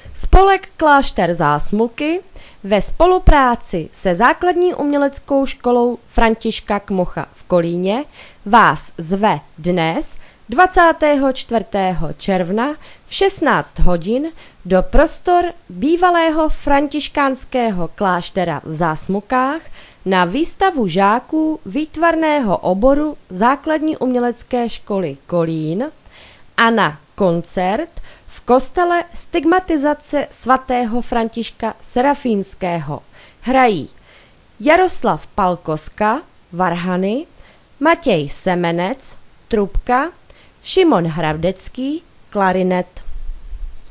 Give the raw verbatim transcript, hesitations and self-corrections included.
Spolek Klášter Zásmuky ve spolupráci se Základní uměleckou školou Františka Kmocha v Kolíně vás zve dnes, dvacátého čtvrtého června v šestnáct hodin do prostor bývalého františkánského kláštera v Zásmukách na výstavu žáků výtvarného oboru Základní umělecké školy Kolín a na koncert v kostele Stigmatizace svatého Františka Serafínského. Hrají Jaroslav Palkoska, varhany, Matěj Semenec, trubka, Šimon Hravdecký, klarinet.